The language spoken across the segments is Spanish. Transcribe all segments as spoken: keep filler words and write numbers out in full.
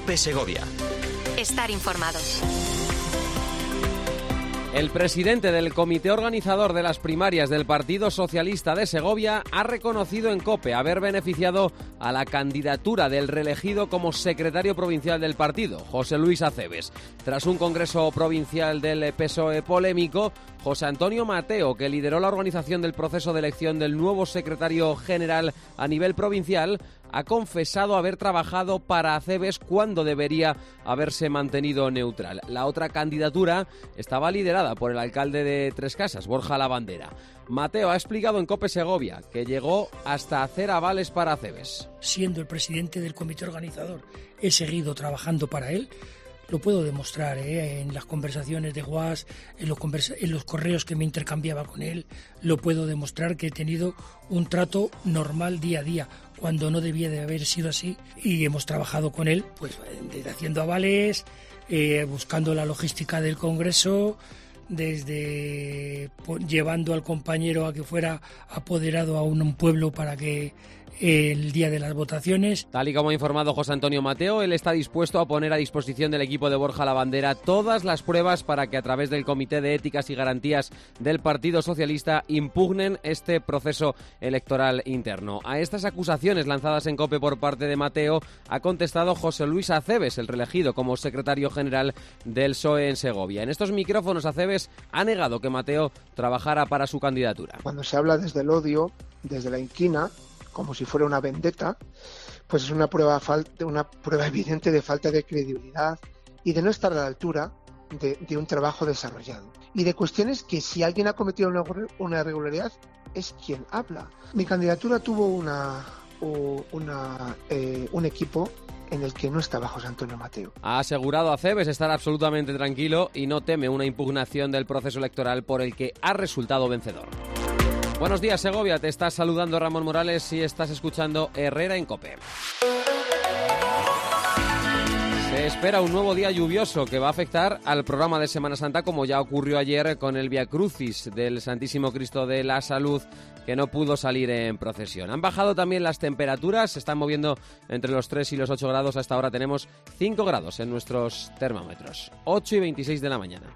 COPE Segovia. Estar informado. El presidente del comité organizador de las primarias del Partido Socialista de Segovia ha reconocido en COPE haber beneficiado a la candidatura del reelegido como secretario provincial del partido, José Luis Acebes. Tras un congreso provincial del P S O E polémico, José Antonio Mateo, que lideró la organización del proceso de elección del nuevo secretario general a nivel provincial, ha confesado haber trabajado para Acebes cuando debería haberse mantenido neutral. La otra candidatura estaba liderada por el alcalde de Trescasas, Borja Lavandera. Mateo ha explicado en COPE Segovia que llegó hasta hacer avales para Acebes. Siendo el presidente del comité organizador, he seguido trabajando para él. Lo puedo demostrar ¿eh? en las conversaciones de WhatsApp, en los, conversa- en los correos que me intercambiaba con él. Lo puedo demostrar que he tenido un trato normal día a día, cuando no debía de haber sido así. Y hemos trabajado con él, pues desde haciendo avales, eh, buscando la logística del Congreso, desde pues, llevando al compañero a que fuera apoderado a un, un pueblo para que el día de las votaciones. Tal y como ha informado José Antonio Mateo, él está dispuesto a poner a disposición del equipo de Borja Lavandera todas las pruebas para que a través del Comité de Éticas y Garantías del Partido Socialista impugnen este proceso electoral interno. A estas acusaciones lanzadas en COPE por parte de Mateo ha contestado José Luis Acebes, el reelegido como secretario general del P S O E en Segovia. En estos micrófonos Acebes ha negado que Mateo trabajara para su candidatura. Cuando se habla desde el odio, desde la inquina, como si fuera una vendetta, pues es una prueba, falta, una prueba evidente de falta de credibilidad y de no estar a la altura de, de un trabajo desarrollado. Y de cuestiones que si alguien ha cometido una, una irregularidad es quien habla. Mi candidatura tuvo una, una, eh, un equipo en el que no estaba José Antonio Mateo. Ha asegurado a Acebes estar absolutamente tranquilo y no teme una impugnación del proceso electoral por el que ha resultado vencedor. Buenos días, Segovia. Te está saludando Ramón Morales y estás escuchando Herrera en COPE. Se espera un nuevo día lluvioso que va a afectar al programa de Semana Santa, como ya ocurrió ayer con el Vía Crucis del Santísimo Cristo de la Salud, que no pudo salir en procesión. Han bajado también las temperaturas, se están moviendo entre los tres y los ocho grados. Hasta ahora tenemos cinco grados en nuestros termómetros. ocho y veintiséis de la mañana.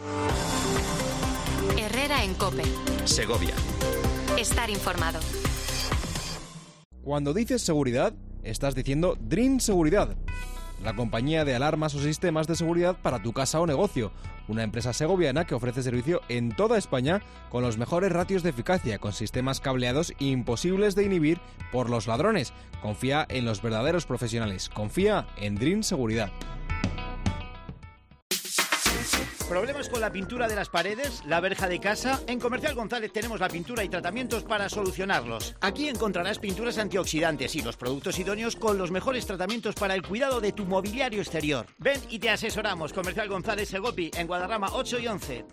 Herrera en COPE. Segovia. Estar informado. Cuando dices seguridad, estás diciendo Dream Seguridad, la compañía de alarmas o sistemas de seguridad para tu casa o negocio. Una empresa segoviana que ofrece servicio en toda España con los mejores ratios de eficacia, con sistemas cableados imposibles de inhibir por los ladrones. Confía en los verdaderos profesionales. Confía en Dream Seguridad. ¿Problemas con la pintura de las paredes, la verja de casa? En Comercial González tenemos la pintura y tratamientos para solucionarlos. Aquí encontrarás pinturas antioxidantes y los productos idóneos con los mejores tratamientos para el cuidado de tu mobiliario exterior. Ven y te asesoramos. Comercial González Segopi, en Guadarrama ocho y once.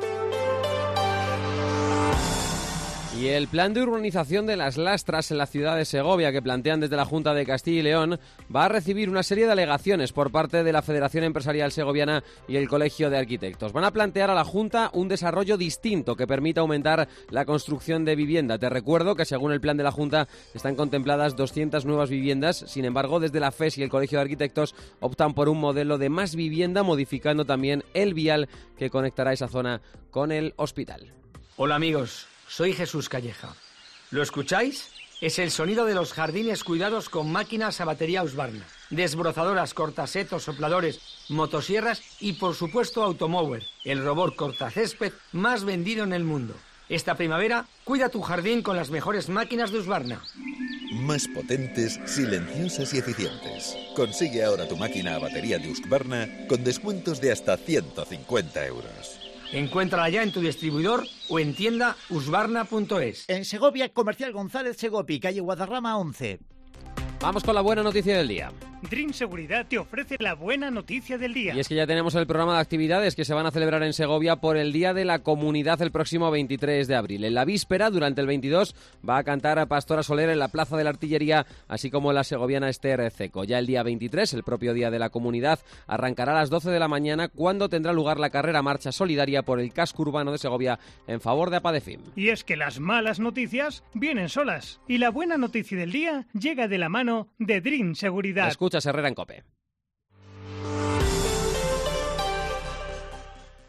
Y el plan de urbanización de las Lastras en la ciudad de Segovia, que plantean desde la Junta de Castilla y León, va a recibir una serie de alegaciones por parte de la Federación Empresarial Segoviana y el Colegio de Arquitectos. Van a plantear a la Junta un desarrollo distinto que permita aumentar la construcción de vivienda. Te recuerdo que según el plan de la Junta están contempladas doscientas nuevas viviendas. Sin embargo, desde la F E S y el Colegio de Arquitectos optan por un modelo de más vivienda, modificando también el vial que conectará esa zona con el hospital. Hola amigos. Soy Jesús Calleja. ¿Lo escucháis? Es el sonido de los jardines cuidados con máquinas a batería Husqvarna, desbrozadoras, cortasetos, sopladores, motosierras y, por supuesto, Automower, el robot cortacésped más vendido en el mundo. Esta primavera, cuida tu jardín con las mejores máquinas de Husqvarna. Más potentes, silenciosas y eficientes. Consigue ahora tu máquina a batería de Husqvarna con descuentos de hasta ciento cincuenta euros. Encuéntrala ya en tu distribuidor o en tienda husqvarna punto es. En Segovia, Comercial González Segopi, calle Guadarrama once. Vamos con la buena noticia del día. Dream Seguridad te ofrece la buena noticia del día. Y es que ya tenemos el programa de actividades que se van a celebrar en Segovia por el Día de la Comunidad el próximo veintitrés de abril. En la víspera, durante el veintidós, va a cantar a Pastora Soler en la Plaza de la Artillería, así como la segoviana Esther Ceco. Ya el día veintitrés, el propio Día de la Comunidad, arrancará a las doce de la mañana, cuando tendrá lugar la carrera marcha solidaria por el casco urbano de Segovia en favor de Apadefim. Y es que las malas noticias vienen solas. Y la buena noticia del día llega de la mano de Dream Seguridad. Escuchas Herrera en COPE.